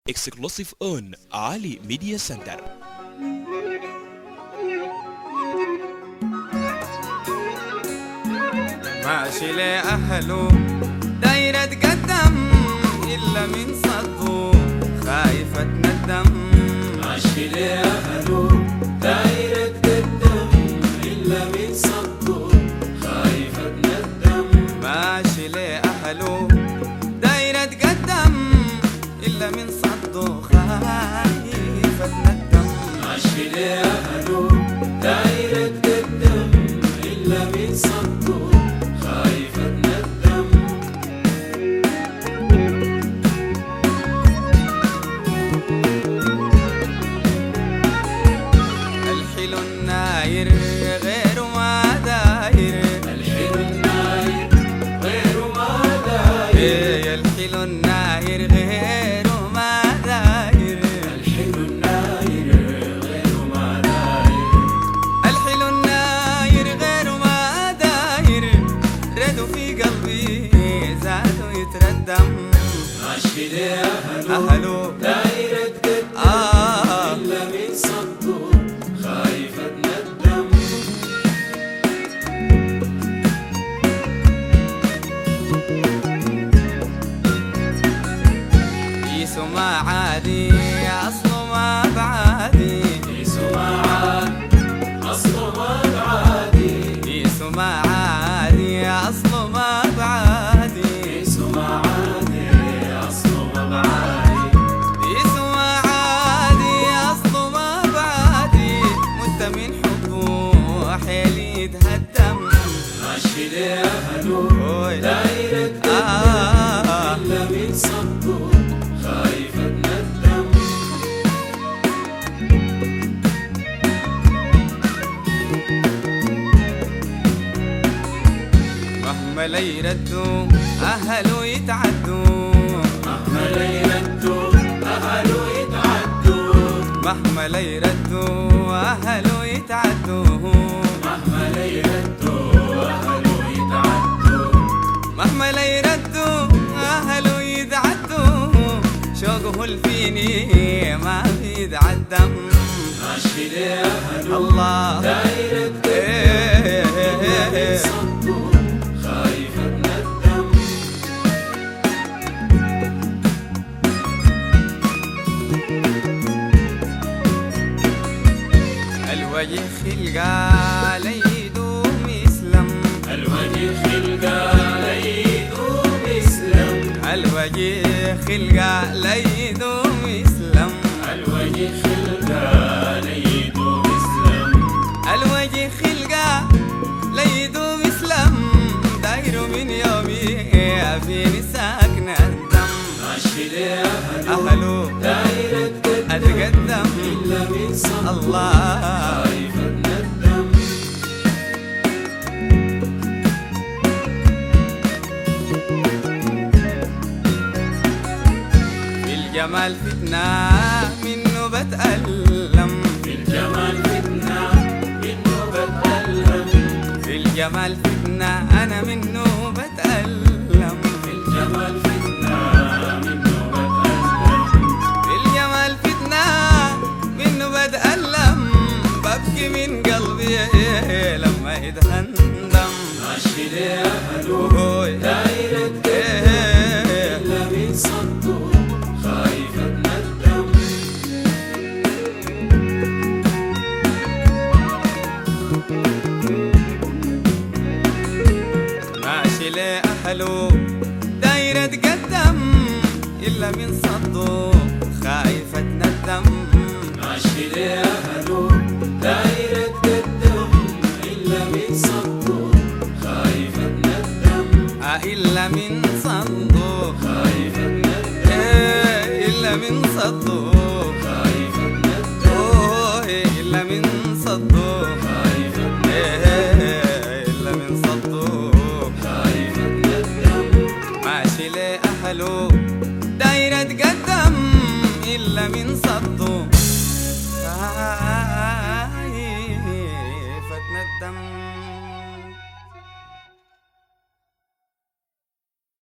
Exclusive on Ali Media Center. ماشي لأهله داير اتقدم إلا من صدو خايف اتندم. ماشي لأهله داير اتقدم إلا من صدو خايف اتندم. ماشي لأهله داير اتقدم إلا من صدو خايف اتندم. ماشي لأهله داير اتقدم إلا من صدو خايف اتندم. الحلو الناير غير ما داير. الحلو الناير غير ما داير. الحلو الناير غير ما داير. الحلو الناير غير ما داير. الحلو الناير غير ما داير. رده في قلبي زاده يتردم. ماشي لأهله أهله داير اتقدم إلا من صدو خايف اتندم. قيسوا ما عادي أصله ما بعادي. قيسوا ما عاد أصله ما بعادي. قيسوا ما عادي أصله ما بعادي. قيسوا ما عادي أصله ما بعادي. قيسوا ما عادي أصله ما بعادي. مت من حبه حيلي يتهدم. ماشي لأهله داير اتقدم إلا من صدو خايف اتندم. مهما لا يردوا أهله يتعدوا. مهما لا يردوا أهله يتعدوا. مهما لا يردوا أهله يتعدوا. مهما لا يردوا أهله يتعدوا. مهما لا يردوا أهله يتعدوا. شوقه الفيني ما بيتعدم. ماشي لأهله الله داير اتقدم إلا من صدو خايف اتندم. الوجه خلقا ليدوم يسلم. الوجه خلقا ليدوم يسلم. الوجه خلقا ليدوم يسلم. الوجه خلقا ليدوم يسلم. الوجه خلقا ليدوم يسلم. داير من يومي فيني ساكن الدم. ماشي لأهله أهله داير اتقدم أتقدم إلا من صدو الله. خايف اتندم. في الجمال فتنة منه بتألم. في الجمال فتنة منه بتألم. في الجمال فتنة أنا منه بتألم. في الجمال فتنة منه بتألم. في الجمال فتنة منه بتألم. ببكي من قلبي لما يتهندم. ماشي لأهله وهوي داير اتقدم إلا من صدو خايف اتندم. ماشي لأهله داير اتقدم إلا من صدو خايف اتندم. ماشي لأهله داير اتقدم إلا من صدو خايف اتندم. إلا من صدو خايف اتندم. إلا من صدو خايف اتندم. إلا من صدو خايف اتندم. إلا من صدو خايف اتندم. ماشي لأهله داير اتقدم إلا من صدو خايف اتندم.